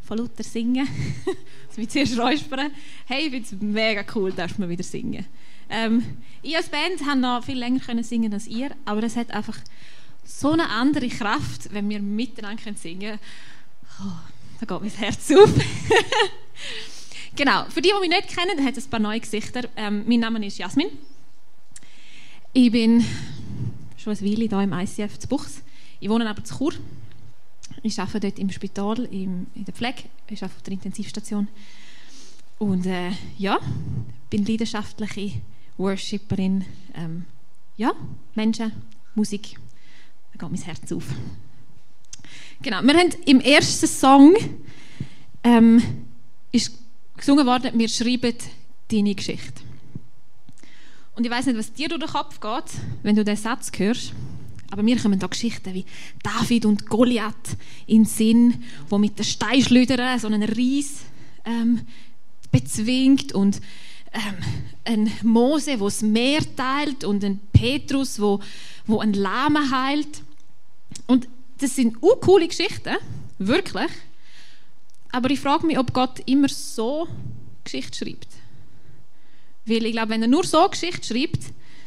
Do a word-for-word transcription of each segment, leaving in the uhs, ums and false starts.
von lauter singen. Das wird zuerst räuspern. Hey, ich finde es mega cool, dass wir wieder singen. Ähm, ich als Band haben noch viel länger können singen als ihr, aber es hat einfach so eine andere Kraft, wenn wir miteinander singen können. Oh, da geht mein Herz auf. Genau, für die, die mich nicht kennen, hat es ein paar neue Gesichter. Ähm, mein Name ist Jasmin. Ich bin schon eine Weile hier im I C F zu Buchs. Ich wohne aber zu Chur. Ich arbeite dort im Spital, im, in der Pflege. Ich arbeite auf der Intensivstation. Und äh, ja, bin leidenschaftliche Worshipperin. Ähm, ja, Menschen, Musik. Da geht mein Herz auf. Genau, wir haben im ersten Song ähm, ist gesungen worden, wir schreiben deine Geschichte. Und ich weiss nicht, was dir durch den Kopf geht, wenn du diesen Satz hörst, aber mir kommen da Geschichten wie David und Goliath in den Sinn, wo mit den Steinschleudern so einen Ries ähm, bezwingt und ähm, ein Mose, der das Meer teilt und ein Petrus, wo, wo einen Lahmen heilt. Und das sind auch coole Geschichten, wirklich. Aber ich frage mich, ob Gott immer so Geschichte schreibt. Weil ich glaube, wenn er nur so Geschichte schreibt,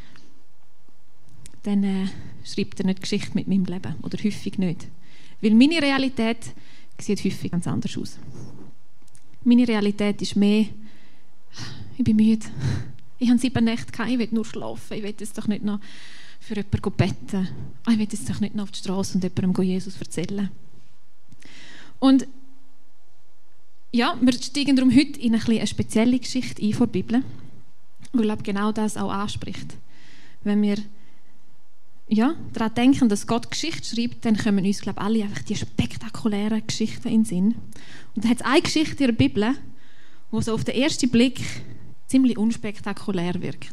dann äh, schreibt er nicht Geschichte mit meinem Leben. Oder häufig nicht. Weil meine Realität sieht häufig ganz anders aus. Meine Realität ist mehr, ich bin müde, ich habe sieben Nächte gehabt, ich will nur schlafen, ich will jetzt doch nicht noch für jemanden beten, ich will jetzt doch nicht noch auf die Straße und jemandem Jesus erzählen. Und ja, wir steigen darum heute in eine, eine spezielle Geschichte ein von der Bibel, weil ich glaube, genau das auch anspricht. Wenn wir ja, daran denken, dass Gott Geschichte schreibt, dann kommen uns, glaube ich, alle einfach die spektakulären Geschichten in den Sinn. Und da hat es eine Geschichte in der Bibel, die so auf den ersten Blick ziemlich unspektakulär wirkt.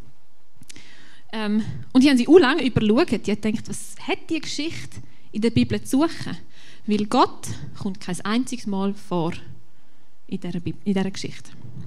Ähm, und ich habe sie auch lange überschaut. Ich habe gedacht, was hat die Geschichte in der Bibel zu suchen? Weil Gott kommt kein einziges Mal vor in dieser, Bibel, in dieser Geschichte.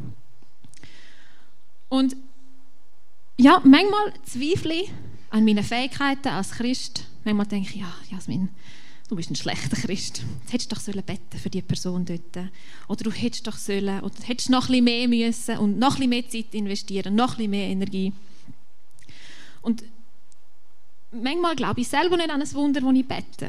Und ja, manchmal zweifle ich an meinen Fähigkeiten als Christ. Manchmal denke ich, ja, Jasmin, du bist ein schlechter Christ. Du hättest doch sollen beten für die Person dort. Oder du hättest doch sollen, oder du hättest noch ein bisschen mehr müssen und noch ein bisschen mehr Zeit investieren, noch ein bisschen mehr Energie. Und manchmal glaube ich selber nicht an ein Wunder, das ich bete.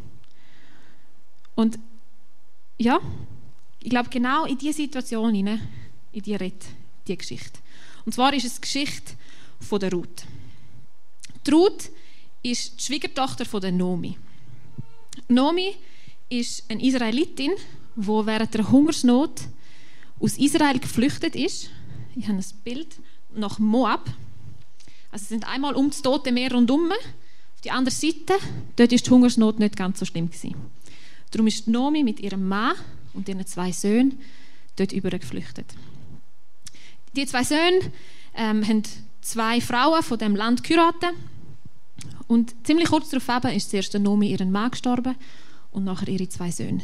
Und ja, ich glaube, genau in diese Situation hinein, in die redet die Geschichte. Und zwar ist es die Geschichte von der Ruth. Die Ruth ist die Schwiegertochter von der Nomi. Nomi ist eine Israelitin, die während der Hungersnot aus Israel geflüchtet ist. Ich habe ein Bild nach Moab. Also sie sind einmal um das Tote Meer rundherum. Auf die andere Seite, dort war die Hungersnot nicht ganz so schlimm gewesen. Darum ist Nomi mit ihrem Mann und ihren zwei Söhnen dort übergeflüchtet. Die zwei Söhne ähm, haben zwei Frauen von dem Land geheiratet. Und ziemlich kurz darauf eben ist zuerst Nomi ihren Mann gestorben und nachher ihre zwei Söhne.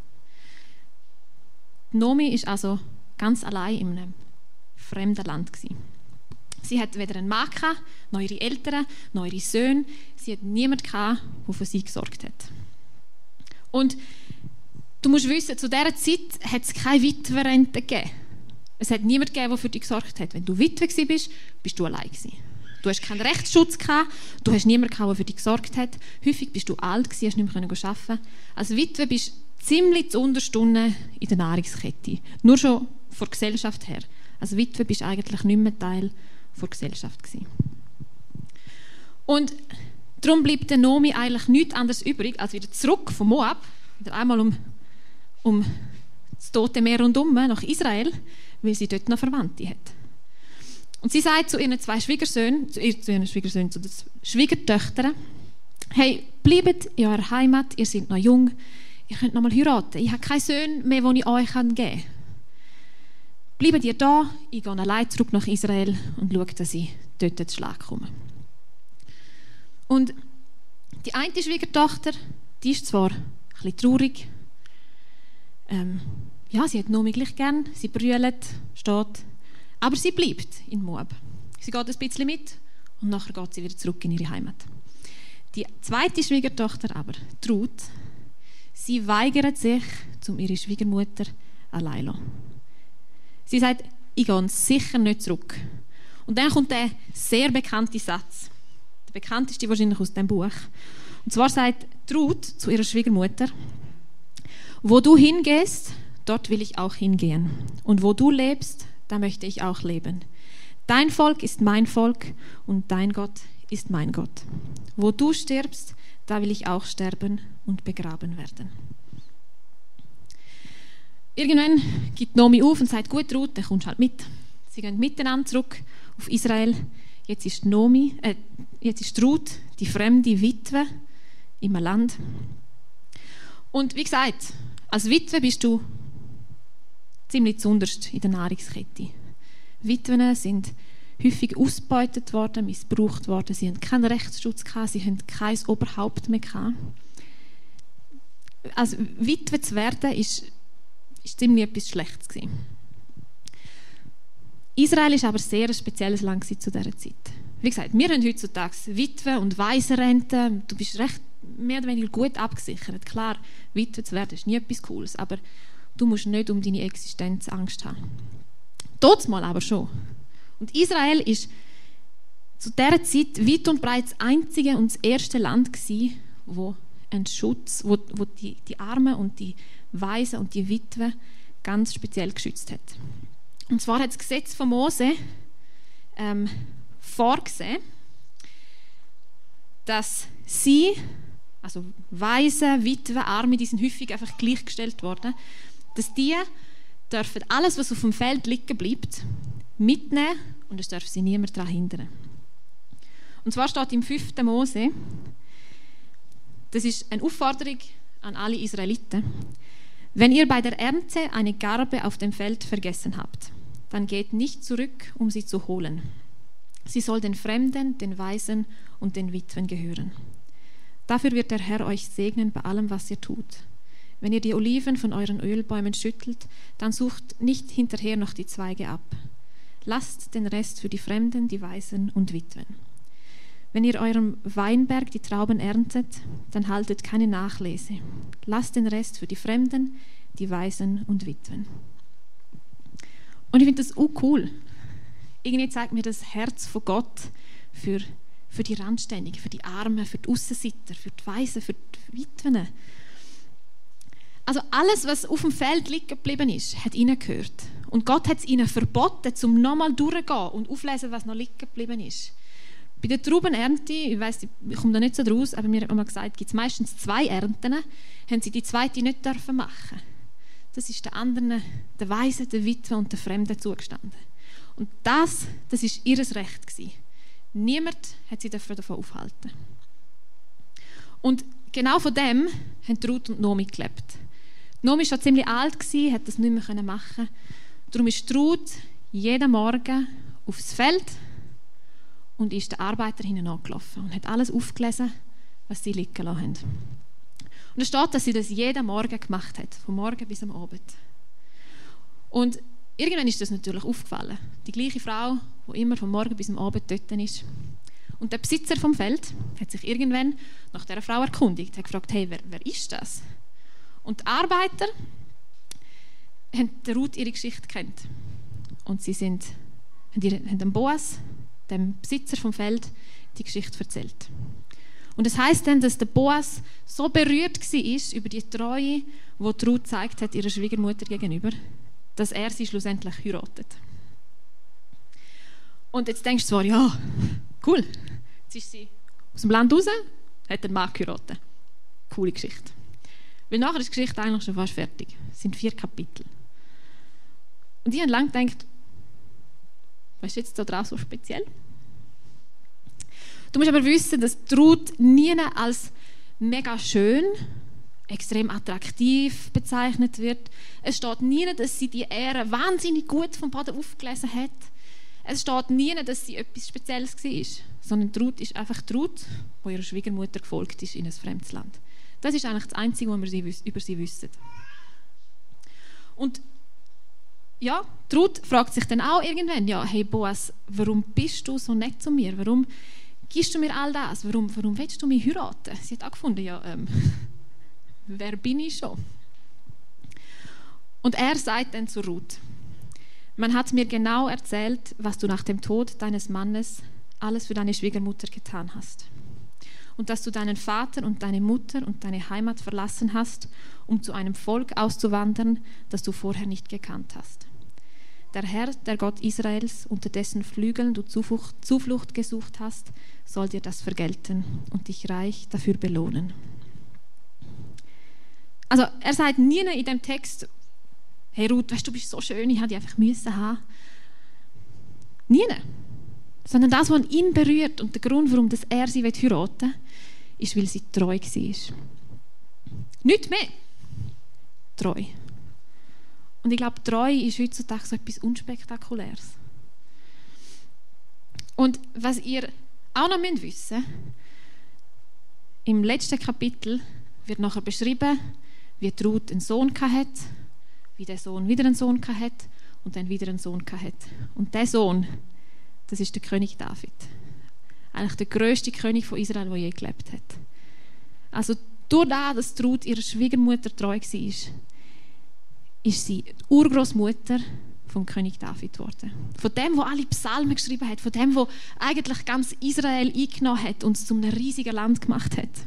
Nomi ist also ganz allein in einem fremden Land gewesen. Sie hat weder einen Mann gehabt, noch ihre Eltern, noch ihre Söhne. Sie hat niemanden gehabt, der für sie gesorgt hat. Und du musst wissen, zu dieser Zeit hat es keine Witwerrente gegeben. Es hat niemanden gegeben, der für dich gesorgt hat. Wenn du Witwe warst, bist du allein gewesen. Du hast keinen Rechtsschutz gehabt, du hast niemanden gehabt, der für dich gesorgt hat. Häufig bist du alt gewesen, hast nicht mehr arbeiten. Als Witwe bist du ziemlich zu Unterstunden in der Nahrungskette. Nur schon von der Gesellschaft her. Als Witwe bist du eigentlich nicht mehr Teil der Gesellschaft gewesen. Und darum bleibt der Nomi eigentlich nichts anderes übrig, als wieder zurück von Moab, wieder einmal um, um das Tote Meer rundum nach Israel, weil sie dort noch Verwandte hat. Und sie sagt zu ihren zwei Schwiegersöhnen, zu ihren Schwiegersöhnen, zu den Schwiegertöchtern, hey, bleibt in eurer Heimat, ihr seid noch jung, ihr könnt noch mal heiraten. Ich habe keine Söhne mehr, die ich euch geben kann. Bleibt ihr da, ich gehe allein zurück nach Israel und schaue, dass ich dort zu Schlag komme. Und die eine Schwiegertochter, die ist zwar ein bisschen traurig, ähm, ja, sie hat Nomi gleich gern, sie brüllt, steht, aber sie bleibt in Moab. Sie geht ein bisschen mit und nachher geht sie wieder zurück in ihre Heimat. Die zweite Schwiegertochter aber, die Ruth, sie weigert sich, um ihre Schwiegermutter allein zu lassen. Sie sagt, ich gehe sicher nicht zurück. Und dann kommt der sehr bekannte Satz, der bekannteste wahrscheinlich aus dem Buch. Und zwar sagt Ruth zu ihrer Schwiegermutter: Wo du hingehst, dort will ich auch hingehen. Und wo du lebst, da möchte ich auch leben. Dein Volk ist mein Volk und dein Gott ist mein Gott. Wo du stirbst, da will ich auch sterben und begraben werden. Irgendwann gibt Naomi auf und sagt, gut, Ruth, dann kommst du halt mit. Sie gehen miteinander zurück auf Israel. Jetzt ist Naomi, äh, jetzt ist Ruth die fremde Witwe im Land. Und wie gesagt, als Witwe bist du ziemlich zuunterst in der Nahrungskette. Witwen sind häufig ausgebeutet worden, missbraucht worden. Sie haben keinen Rechtsschutz gehabt, sie haben kein Oberhaupt mehr gehabt. Als Witwe zu werden, ist, ist ziemlich etwas Schlechtes gewesen. Israel ist aber sehr ein spezielles Land zu dieser Zeit. Wie gesagt, wir haben heutzutage Witwe- und Waisenrente. Du bist recht mehr oder weniger gut abgesichert. Klar, Witwe zu werden ist nie etwas Cooles, aber du musst nicht um deine Existenz Angst haben. Trotzdem aber schon. Und Israel ist zu dieser Zeit weit und breit das einzige und das erste Land gewesen, wo einen Schutz, wo, wo die, die Armen und die Waisen und die Witwen ganz speziell geschützt hat. Und zwar hat das Gesetz von Mose ähm, vorgesehen, dass sie, also Waisen, Witwen, Arme, die sind häufig einfach gleichgestellt worden, dass die dürfen alles, was auf dem Feld liegen bleibt, mitnehmen und es darf sie niemand daran hindern. Und zwar steht im fünften Mose, das ist eine Aufforderung an alle Israeliten: Wenn ihr bei der Ernte eine Garbe auf dem Feld vergessen habt, dann geht nicht zurück, um sie zu holen. Sie soll den Fremden, den Waisen und den Witwen gehören. Dafür wird der Herr euch segnen bei allem, was ihr tut. Wenn ihr die Oliven von euren Ölbäumen schüttelt, dann sucht nicht hinterher noch die Zweige ab. Lasst den Rest für die Fremden, die Waisen und Witwen. Wenn ihr eurem Weinberg die Trauben erntet, dann haltet keine Nachlese. Lasst den Rest für die Fremden, die Waisen und Witwen. Und ich finde das auch cool. Irgendwie zeigt mir das Herz von Gott für, für die Randständigen, für die Armen, für die Aussenseiter, für die Waisen, für die Witwen. Also alles, was auf dem Feld liegen geblieben ist, hat ihnen gehört. Und Gott hat es ihnen verboten, um nochmal durchzugehen und aufzulesen, was noch liegen geblieben ist. Bei der Traubenernte, ich weiss, ich komme da nicht so draus, aber mir hat man mal gesagt, gibt es meistens zwei Ernten, haben sie die zweite nicht dürfen machen. Das ist den anderen, den Waisen, den Witwen und den Fremden zugestanden. Und das, das ist ihr Recht gewesen. Niemand hat sie davon aufhalten. Und genau von dem haben Ruth und Naomi gelebt. Naomi war schon ziemlich alt, hat das nicht mehr machen können. Darum ist Ruth jeden Morgen aufs Feld und ist den Arbeiter hinangelaufen und hat alles aufgelesen, was sie liegen lassen haben. Und es steht, dass sie das jeden Morgen gemacht hat, vom Morgen bis am Abend. Und irgendwann ist das natürlich aufgefallen. Die gleiche Frau, die immer vom Morgen bis am Abend dort ist. Und der Besitzer vom Feld hat sich irgendwann nach dieser Frau erkundigt, hat gefragt, hey, wer, wer ist das? Und die Arbeiter haben der Ruth ihre Geschichte gekannt. Und sie sind, haben, ihre, haben dem Boas, dem Besitzer vom Feld, die Geschichte erzählt. Und es heisst dann, dass der Boas so berührt war über die Treue, die, die Ruth gezeigt hat, ihrer Schwiegermutter gegenüber, dass er sie schlussendlich heiratet. Und jetzt denkst du zwar, ja, cool, jetzt ist sie aus dem Land raus, hat den Mann geheiratet. Coole Geschichte. Weil nachher ist die Geschichte eigentlich schon fast fertig. Es sind vier Kapitel. Und ich habe lange gedacht, was ist jetzt da dran so speziell? Du musst aber wissen, dass die Ruth nie als mega schön, extrem attraktiv bezeichnet wird. Es steht nie, dass sie die Ehre wahnsinnig gut vom Boden aufgelesen hat. Es steht nie, dass sie etwas Spezielles war. Sondern die Ruth ist einfach die Ruth, die ihrer Schwiegermutter gefolgt ist in ein fremdes Land. Das ist eigentlich das Einzige, was wir über sie wissen. Und ja, die Ruth fragt sich dann auch irgendwann, ja, hey Boas, warum bist du so nett zu mir? Warum gibst du mir all das? Warum, warum willst du mich heiraten? Sie hat auch gefunden, ja, ähm, wer bin ich schon? Und er sagt dann zu Ruth: Man hat mir genau erzählt, was du nach dem Tod deines Mannes alles für deine Schwiegermutter getan hast. Und dass du deinen Vater und deine Mutter und deine Heimat verlassen hast, um zu einem Volk auszuwandern, das du vorher nicht gekannt hast. Der Herr, der Gott Israels, unter dessen Flügeln du Zuflucht, Zuflucht gesucht hast, soll dir das vergelten und dich reich dafür belohnen. Also er sagt nie in dem Text: Hey Ruth, weißt du, du bist so schön, ich hätte dich einfach müssen haben. Nie. Sondern das, was ihn berührt und der Grund, warum er sie heiraten will, ist, weil sie treu war. Nicht mehr. Treu. Und ich glaube, treu ist heutzutage so etwas Unspektakuläres. Und was ihr auch noch wissen müsst, im letzten Kapitel wird nachher beschrieben, wie Ruth einen Sohn hatte, wie der Sohn wieder einen Sohn hatte und dann wieder einen Sohn hatte. Und der Sohn, das ist der König David. Eigentlich der grösste König von Israel, der je gelebt hat. Also durch das, dass Ruth ihrer Schwiegermutter treu war, ist sie die Urgroßmutter vom König David geworden. Von dem, der alle Psalmen geschrieben hat, von dem, der eigentlich ganz Israel eingenommen hat und es zu einem riesigen Land gemacht hat.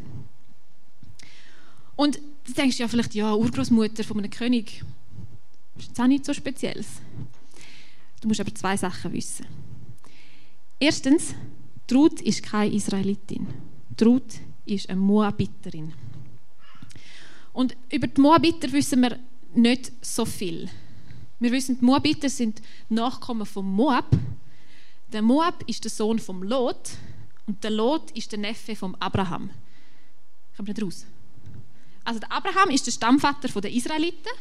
Und du denkst ja vielleicht, ja, Urgroßmutter von einem König, das ist jetzt auch nichts so Spezielles. Du musst aber zwei Sachen wissen. Erstens, Ruth ist keine Israelitin. Ruth ist eine Moabiterin. Und über die Moabiter wissen wir nicht so viel. Wir wissen, die Moabiter sind Nachkommen von Moab. Der Moab ist der Sohn von Lot und der Lot ist der Neffe von Abraham. Kommt nicht raus. Also der Abraham ist der Stammvater der Israeliten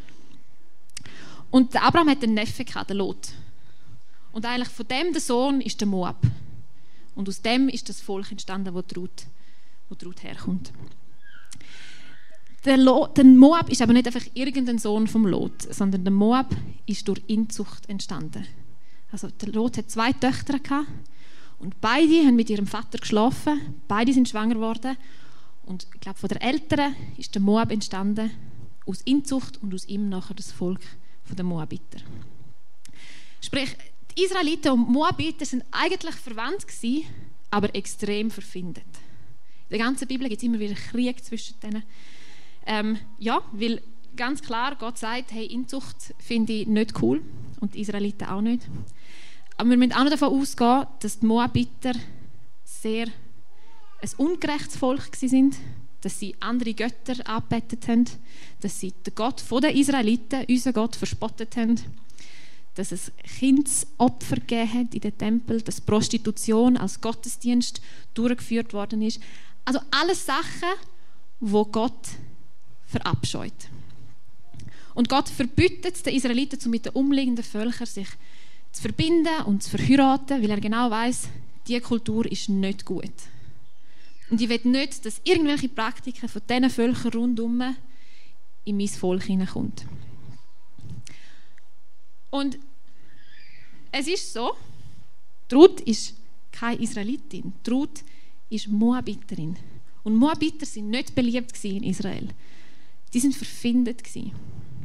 und der Abraham hat einen Neffe gehabt, den Lot. Und eigentlich von dem der Sohn ist der Moab. Und aus dem ist das Volk entstanden, wo die Ruth, wo die Ruth herkommt. Der, Lot, der Moab ist aber nicht einfach irgendein Sohn vom Lot, sondern der Moab ist durch Inzucht entstanden. Also der Lot hat zwei Töchter gehabt und beide haben mit ihrem Vater geschlafen, beide sind schwanger geworden und ich glaube von der Älteren ist der Moab entstanden aus Inzucht und aus ihm nachher das Volk der Moabiter. Sprich, die Israeliten und Moabiter sind eigentlich verwandt gewesen, aber extrem verfindet. In der ganzen Bibel gibt es immer wieder Krieg zwischen denen. Ähm, ja, weil ganz klar Gott sagt, hey, Inzucht finde ich nicht cool und die Israeliten auch nicht. Aber wir müssen auch noch davon ausgehen, dass die Moabiter sehr ein ungerechtes Volk waren, dass sie andere Götter angebetet haben, dass sie den Gott der Israeliten, unseren Gott, verspottet haben, dass es Kindsopfer gegeben hat in den Tempel, dass Prostitution als Gottesdienst durchgeführt worden ist. Also alles Sachen, wo Gott verabscheut. Und Gott verbietet den Israeliten, um mit den umliegenden Völkern sich zu verbinden und zu verheiraten, weil er genau weiss, diese Kultur ist nicht gut. Und ich will nicht, dass irgendwelche Praktiken von diesen Völkern rundherum in mein Volk hineinkommt. Und es ist so, Ruth ist keine Israelitin, Ruth ist Moabiterin. Und Moabiter sind nicht beliebt in Israel. Die sind verfindet gewesen.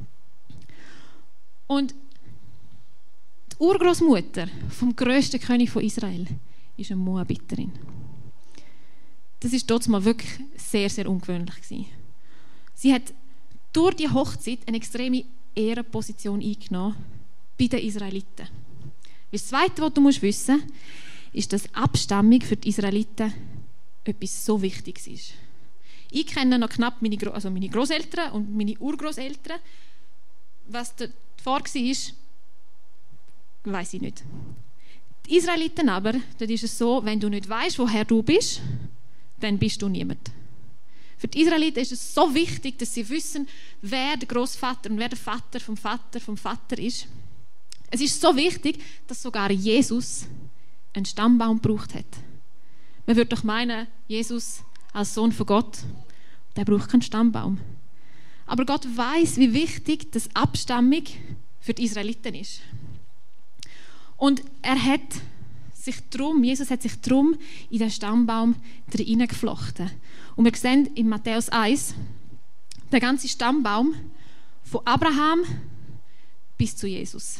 Und die Urgroßmutter vom grössten König von Israel ist eine Moabiterin. Das ist dort mal wirklich sehr, sehr ungewöhnlich gewesen. Sie hat durch die Hochzeit eine extreme Ehrenposition eingenommen bei den Israeliten. Das Zweite, was du musst wissen musst, ist, dass Abstammung für die Israeliten etwas so Wichtiges ist. Ich kenne noch knapp meine, Gro- also meine Großeltern und meine Urgroßeltern. Was davor war, weiss ich nicht. Die Israeliten aber, dort ist es so, wenn du nicht weißt, woher du bist, dann bist du niemand. Für die Israeliten ist es so wichtig, dass sie wissen, wer der Großvater und wer der Vater vom Vater vom Vater ist. Es ist so wichtig, dass sogar Jesus einen Stammbaum gebraucht hat. Man würde doch meinen, Jesus als Sohn von Gott, der braucht keinen Stammbaum. Aber Gott weiß, wie wichtig das Abstammung für die Israeliten ist. Und er hat sich drum, Jesus hat sich drum in den Stammbaum hineingeflochten. Und wir sehen in Matthäus eins, der ganze Stammbaum Von Abraham bis zu Jesus.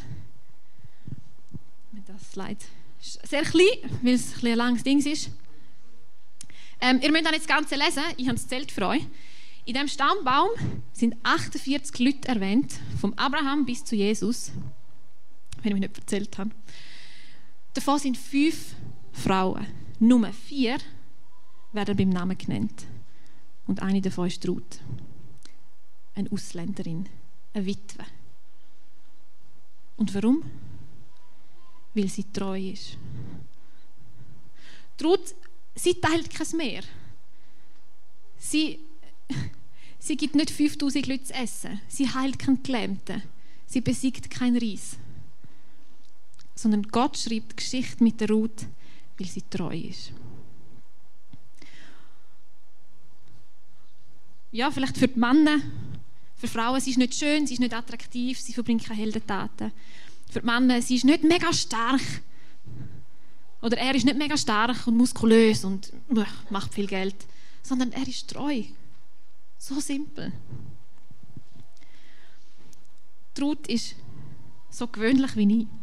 Das Slide ist sehr klein, weil es ein, bisschen ein langes Ding ist. Ähm, ihr müsst dann jetzt das Ganze lesen. Ich habe das Zelt für euch. In diesem Stammbaum sind achtundvierzig Leute erwähnt, vom Abraham bis zu Jesus, wenn ich mich nicht erzählt habe. Davon sind fünf Frauen. Nur vier werden beim Namen genannt. Und eine davon ist Ruth. Eine Ausländerin, eine Witwe. Und warum? Weil sie treu ist. Ruth, sie teilt kein Meer. Sie, sie gibt nicht fünftausend Leute zu essen. Sie heilt keinen Gelähmten. Sie besiegt keinen Reis. Sondern Gott schreibt die Geschichte mit der Ruth, weil sie treu ist. Ja, vielleicht für die Männer, für Frauen, sie ist nicht schön, sie ist nicht attraktiv, sie verbringt keine Heldentaten. Für die Männer, sie ist nicht mega stark. Oder er ist nicht mega stark und muskulös und uh, macht viel Geld. Sondern er ist treu. So simpel. Die Ruth ist so gewöhnlich wie ich.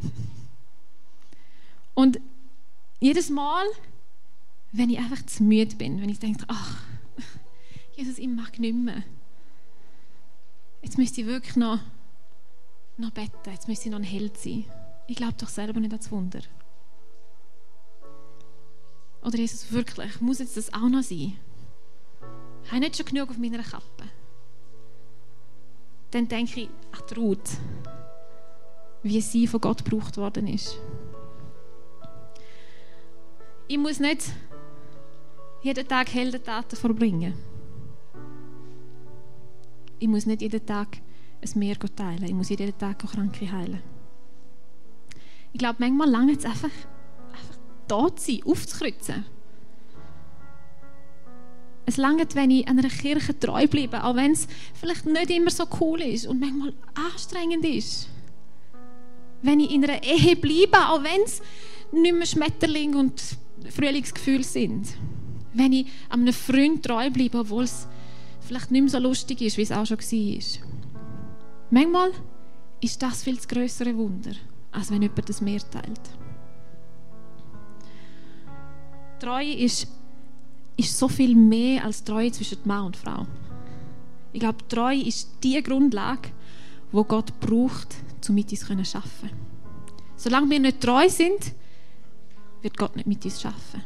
Und jedes Mal, wenn ich einfach zu müde bin, wenn ich denke, ach, Jesus, ich mag nicht mehr. Jetzt müsste ich wirklich noch, noch beten, jetzt müsste ich noch ein Held sein. Ich glaube doch selber nicht an das Wunder. Oder Jesus, wirklich, muss jetzt das auch noch sein? Habe ich nicht schon genug auf meiner Kappe? Dann denke ich an die Ruth, wie sie von Gott gebraucht worden ist. Ich muss nicht jeden Tag Heldentaten vollbringen. Ich muss nicht jeden Tag ein Meer teilen. Ich muss jeden Tag auch Kranke heilen. Ich glaube, manchmal lange es einfach, einfach da zu sein, aufzukreuzen. Es langt, wenn ich einer Kirche treu bleibe, auch wenn es vielleicht nicht immer so cool ist und manchmal anstrengend ist. Wenn ich in einer Ehe bleibe, auch wenn es nicht mehr Schmetterling und Frühlingsgefühle sind. Wenn ich einem Freund treu bleibe, obwohl es vielleicht nicht mehr so lustig ist, wie es auch schon war. Manchmal ist das viel das grössere Wunder, als wenn jemand das Meer teilt. Treue ist, ist so viel mehr als Treue zwischen Mann und Frau. Ich glaube, Treue ist die Grundlage, die Gott braucht, um mit uns zu arbeiten. Solange wir nicht treu sind, wird Gott nicht mit uns arbeiten.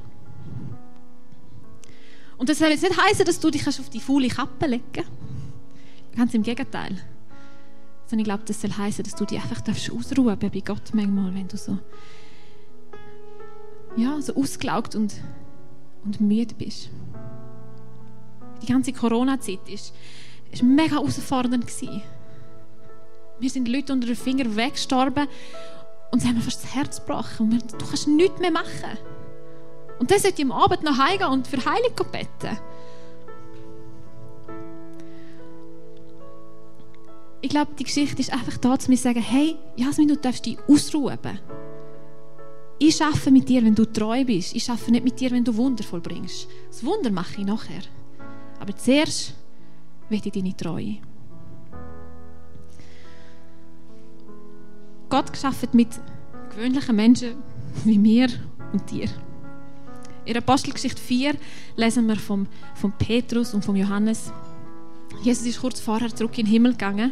Und das soll jetzt nicht heißen, dass du dich auf die faule Kappe legen kannst. Ganz im Gegenteil. Sondern ich glaube, das soll heißen, dass du dich einfach ausruhen darfst bei Gott manchmal, wenn du so, ja, so ausgelaugt und, und müde bist. Die ganze Corona-Zeit war mega herausfordernd. Wir sind Leute unter den Fingern weggestorben und sie haben mir fast das Herz gebrochen. Und du kannst nichts mehr machen. Und dann sollte ich am Abend noch heimgehen und für Heilung beten. Ich glaube, die Geschichte ist einfach da, zu mir sagen, hey, Jasmin, du darfst dich ausruhen. Ich arbeite mit dir, wenn du treu bist. Ich arbeite nicht mit dir, wenn du Wunder vollbringst. Das Wunder mache ich nachher. Aber zuerst will ich deine Treue. Gott arbeitet mit gewöhnlichen Menschen wie mir und dir. In Apostelgeschichte vier lesen wir vom, vom Petrus und vom Johannes. Jesus ist kurz vorher zurück in den Himmel gegangen.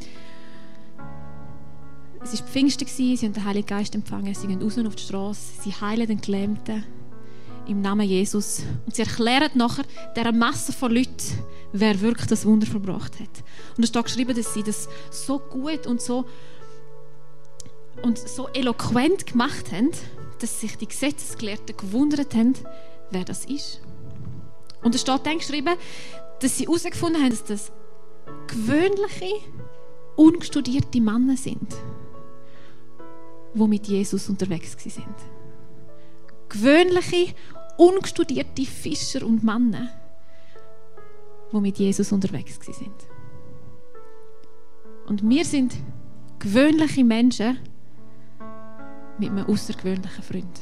Es war Pfingsten, sie haben den Heiligen Geist empfangen, sie gehen raus auf die Straße, sie heilen den Gelähmten im Namen Jesus. Und sie erklären nachher dieser Masse von Leuten, wer wirklich das Wunder verbracht hat. Und es steht geschrieben, dass sie das so gut und so, und so eloquent gemacht haben, dass sich die Gesetzesgelehrten gewundert haben, wer das ist. Und es steht dann geschrieben, dass sie herausgefunden haben, dass das gewöhnliche, unstudierte Männer sind, die mit Jesus unterwegs waren. Gewöhnliche, unstudierte Fischer und Männer, die mit Jesus unterwegs waren. Und wir sind gewöhnliche Menschen mit einem außergewöhnlichen Freund.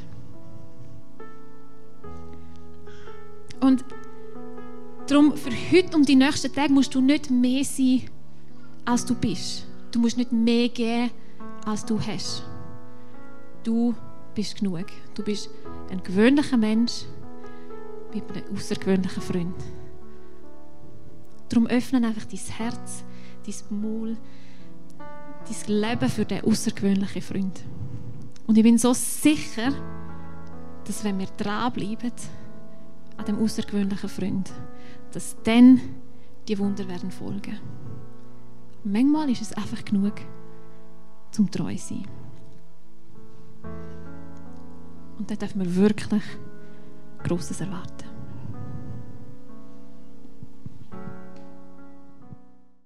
Und darum, für heute und die nächsten Tage musst du nicht mehr sein als du bist. Du musst nicht mehr geben, als du hast. Du bist genug. Du bist ein gewöhnlicher Mensch mit einem außergewöhnlichen Freund. Darum öffne einfach dein Herz, dein Maul, dein Leben für diesen außergewöhnlichen Freund. Und ich bin so sicher, dass wenn wir dranbleiben an dem außergewöhnlichen Freund, dass dann die Wunder werden folgen. Und manchmal ist es einfach genug, zum treu zu sein. Und dann dürfen wir wirklich Grosses erwarten.